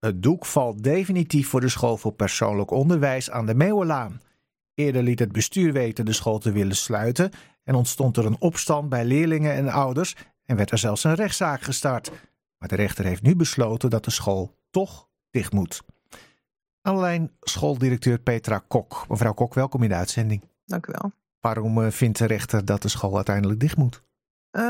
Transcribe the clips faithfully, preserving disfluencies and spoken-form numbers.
Het doek valt definitief voor de school voor persoonlijk onderwijs aan de Meeuwenlaan. Eerder liet het bestuur weten de school te willen sluiten en ontstond er een opstand bij leerlingen en ouders en werd er zelfs een rechtszaak gestart. Maar de rechter heeft nu besloten dat de school toch dicht moet. Aan de lijn schooldirecteur Petra Kok. Mevrouw Kok, welkom in de uitzending. Dank u wel. Waarom vindt de rechter dat de school uiteindelijk dicht moet? Uh,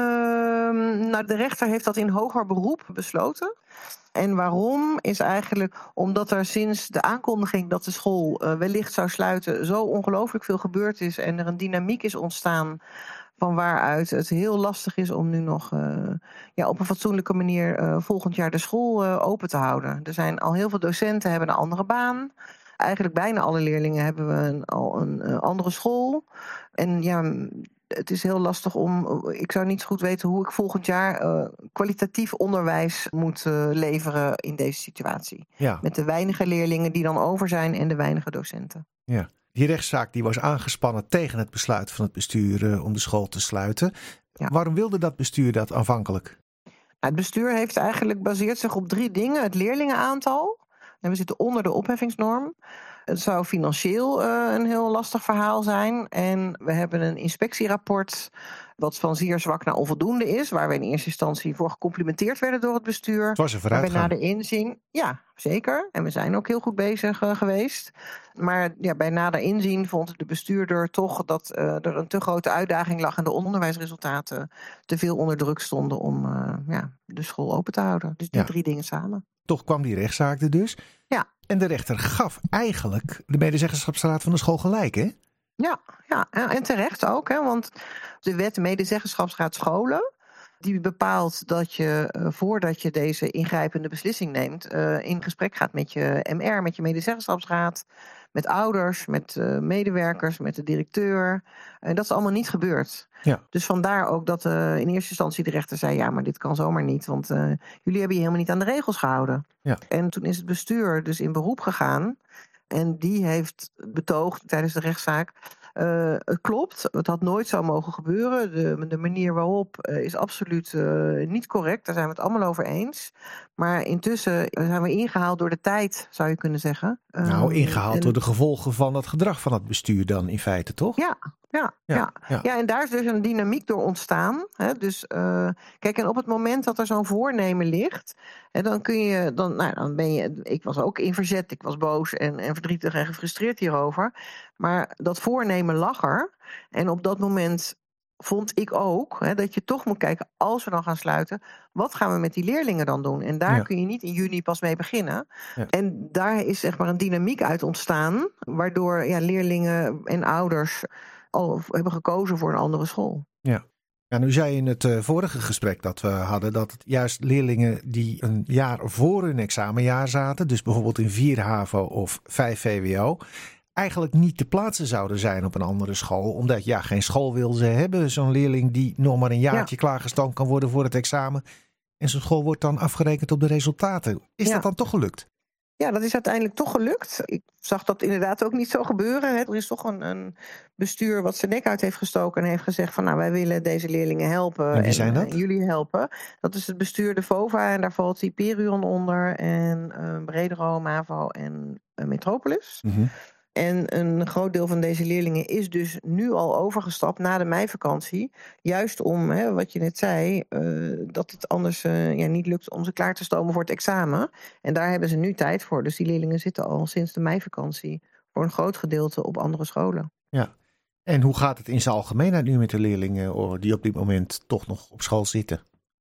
nou, de rechter heeft dat in hoger beroep besloten. En waarom is eigenlijk omdat er sinds de aankondiging dat de school uh, wellicht zou sluiten zo ongelooflijk veel gebeurd is en er een dynamiek is ontstaan van waaruit het heel lastig is om nu nog uh, ja, op een fatsoenlijke manier uh, volgend jaar de school uh, open te houden. Er zijn al heel veel docenten hebben een andere baan. Eigenlijk bijna alle leerlingen hebben we een, al een uh, andere school. En ja, het is heel lastig om. Ik zou niet zo goed weten hoe ik volgend jaar uh, kwalitatief onderwijs moet uh, leveren in deze situatie. Ja. Met de weinige leerlingen die dan over zijn en de weinige docenten. Ja. Die rechtszaak die was aangespannen tegen het besluit van het bestuur uh, om de school te sluiten. Ja. Waarom wilde dat bestuur dat aanvankelijk? Het bestuur heeft eigenlijk baseert zich op drie dingen. Het leerlingenaantal. En we zitten onder de opheffingsnorm. Het zou financieel uh, een heel lastig verhaal zijn. En we hebben een inspectierapport wat van zeer zwak naar onvoldoende is. Waar we in eerste instantie voor gecomplimenteerd werden door het bestuur. Het was een vooruitgang. Maar bij nader inzien, ja, zeker. En we zijn ook heel goed bezig uh, geweest. Maar ja, bij nader inzien vond de bestuurder toch dat uh, er een te grote uitdaging lag en de onderwijsresultaten te veel onder druk stonden om uh, ja, de school open te houden. Dus die ja. drie dingen samen. Toch kwam die rechtszaak er dus. Ja. En de rechter gaf eigenlijk de medezeggenschapsraad van de school gelijk, hè? Ja, ja, en terecht ook. Hè, want de wet medezeggenschapsraad scholen die bepaalt dat je uh, voordat je deze ingrijpende beslissing neemt Uh, in gesprek gaat met je M R, met je medezeggenschapsraad, met ouders, met uh, medewerkers, met de directeur. En dat is allemaal niet gebeurd. Ja. Dus vandaar ook dat uh, in eerste instantie de rechter zei, ja, maar dit kan zomaar niet, want uh, jullie hebben je helemaal niet aan de regels gehouden. Ja. En toen is het bestuur dus in beroep gegaan en die heeft betoogd tijdens de rechtszaak, Uh, het klopt, het had nooit zo mogen gebeuren. De, de manier waarop uh, is absoluut uh, niet correct. Daar zijn we het allemaal over eens. Maar intussen zijn we ingehaald door de tijd, zou je kunnen zeggen. Uh, nou, ingehaald en door de gevolgen van het gedrag van het bestuur dan in feite, toch? Ja, ja, ja. ja. ja. ja en daar is dus een dynamiek door ontstaan. Hè? Dus uh, kijk, en op het moment dat er zo'n voornemen ligt, hè, dan kun je, dan, nou, dan ben je, ik was ook in verzet, ik was boos en, en verdrietig en gefrustreerd hierover. Maar dat voornemen lag er. En op dat moment vond ik ook hè, dat je toch moet kijken, als we dan gaan sluiten, wat gaan we met die leerlingen dan doen? En daar ja. kun je niet in juni pas mee beginnen. Ja. En daar is zeg maar een dynamiek uit ontstaan, waardoor ja, leerlingen en ouders al hebben gekozen voor een andere school. Ja. Ja, nu zei je in het uh, vorige gesprek dat we hadden dat het juist leerlingen die een jaar voor hun examenjaar zaten, dus bijvoorbeeld in vier HAVO of vijf V W O, eigenlijk niet te plaatsen zouden zijn op een andere school. Omdat ja, geen school wil ze hebben. Zo'n leerling die nog maar een jaartje ja. klaargestoomd kan worden voor het examen. En zo'n school wordt dan afgerekend op de resultaten. Is ja. dat dan toch gelukt? Ja, dat is uiteindelijk toch gelukt. Ik zag dat inderdaad ook niet zo gebeuren. Er is toch een, een bestuur wat zijn nek uit heeft gestoken en heeft gezegd van nou, wij willen deze leerlingen helpen. En wie zijn dat? En jullie helpen. Dat is het bestuur de VOVA en daar valt Hyperion onder en uh, Bredero, MAVO en uh, Metropolis. Mm-hmm. En een groot deel van deze leerlingen is dus nu al overgestapt na de meivakantie. Juist om, hè, wat je net zei, uh, dat het anders uh, ja, niet lukt om ze klaar te stomen voor het examen. En daar hebben ze nu tijd voor. Dus die leerlingen zitten al sinds de meivakantie voor een groot gedeelte op andere scholen. Ja. En hoe gaat het in zijn algemeenheid nu met de leerlingen die op dit moment toch nog op school zitten?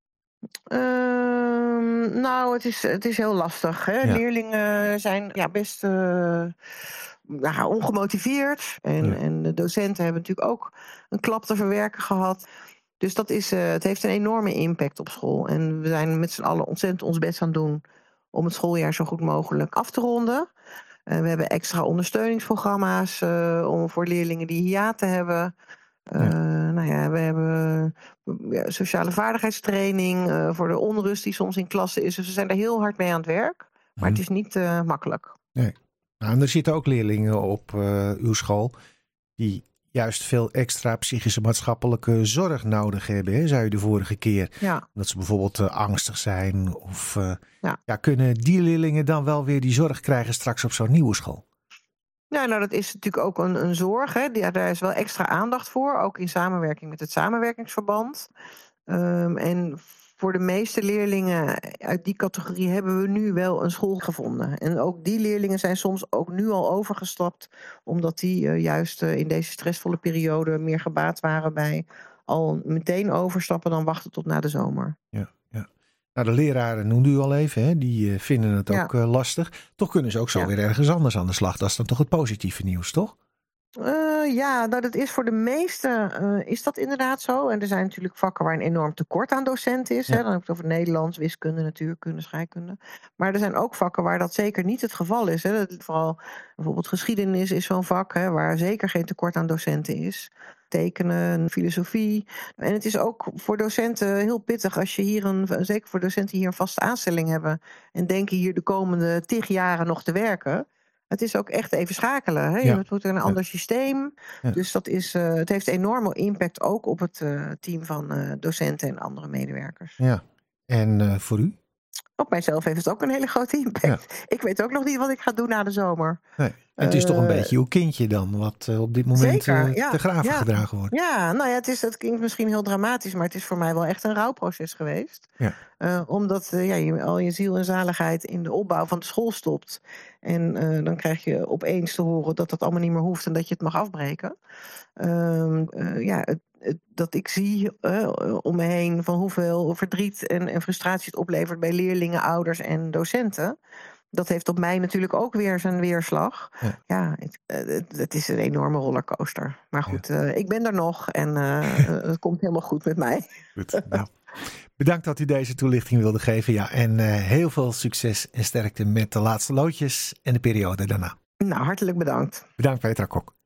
Uh, nou, het is, het is heel lastig. Hè? Ja. Leerlingen zijn ja, best Uh, Ja, ongemotiveerd. En, ja. en de docenten hebben natuurlijk ook een klap te verwerken gehad. Dus dat is, uh, het heeft een enorme impact op school. En we zijn met z'n allen ontzettend ons best aan het doen om het schooljaar zo goed mogelijk af te ronden. Uh, we hebben extra ondersteuningsprogramma's uh, om voor leerlingen die hiaten hebben. Uh, ja. Nou ja, we hebben uh, sociale vaardigheidstraining uh, voor de onrust die soms in klassen is. Dus we zijn daar heel hard mee aan het werk. Maar hmm. het is niet uh, makkelijk. Nee. Nou, en er zitten ook leerlingen op uh, uw school die juist veel extra psychische maatschappelijke zorg nodig hebben, hè, zei u de vorige keer. Ja. Dat ze bijvoorbeeld uh, angstig zijn. Of uh, ja. Ja, kunnen die leerlingen dan wel weer die zorg krijgen straks op zo'n nieuwe school? Ja, nou dat is natuurlijk ook een, een zorg. Hè. Ja, daar is wel extra aandacht voor. Ook in samenwerking met het samenwerkingsverband. Um, en voor de meeste leerlingen uit die categorie hebben we nu wel een school gevonden. En ook die leerlingen zijn soms ook nu al overgestapt. Omdat die uh, juist uh, in deze stressvolle periode meer gebaat waren bij al meteen overstappen dan wachten tot na de zomer. Ja, ja. Nou, de leraren noemde u al even, hè? Die uh, vinden het ja. ook uh, lastig. Toch kunnen ze ook zo ja. weer ergens anders aan de slag. Dat is dan toch het positieve nieuws, toch? Uh, ja, nou, dat is voor de meesten uh, is dat inderdaad zo. En er zijn natuurlijk vakken waar een enorm tekort aan docenten is. Ja. Hè? Dan heb ik het over Nederlands, wiskunde, natuurkunde, scheikunde. Maar er zijn ook vakken waar dat zeker niet het geval is. Hè? Dat, vooral bijvoorbeeld geschiedenis is zo'n vak, hè, waar zeker geen tekort aan docenten is. Tekenen, filosofie. En het is ook voor docenten heel pittig als je hier een, zeker voor docenten hier een vaste aanstelling hebben en denken hier de komende tig jaren nog te werken. Het is ook echt even schakelen. Hè? Ja. Je moet een ander ja. systeem. Ja. Dus dat is, uh, het heeft enorme impact ook op het uh, team van uh, docenten en andere medewerkers. Ja, en uh, voor u? Op mijzelf heeft het ook een hele grote impact. Ja. Ik weet ook nog niet wat ik ga doen na de zomer. Nee. Het is uh, toch een beetje uw kindje dan, wat uh, op dit moment zeker, uh, ja, te graven ja. gedragen wordt. Ja, nou ja, het, is, het klinkt misschien heel dramatisch, maar het is voor mij wel echt een rouwproces geweest. Ja. Uh, omdat uh, ja, je al je ziel en zaligheid in de opbouw van de school stopt. En uh, dan krijg je opeens te horen dat dat allemaal niet meer hoeft en dat je het mag afbreken. Uh, uh, ja, het, het, dat ik zie uh, om me heen van hoeveel verdriet en, en frustratie het oplevert bij leerlingen, ouders en docenten. Dat heeft op mij natuurlijk ook weer zijn weerslag. Ja, ja het, het, het is een enorme rollercoaster. Maar goed, ja. uh, ik ben er nog en uh, het komt helemaal goed met mij. Goed, nou, bedankt dat u deze toelichting wilde geven. Ja, en uh, heel veel succes en sterkte met de laatste loodjes en de periode daarna. Nou, hartelijk bedankt. Bedankt, Petra Kok.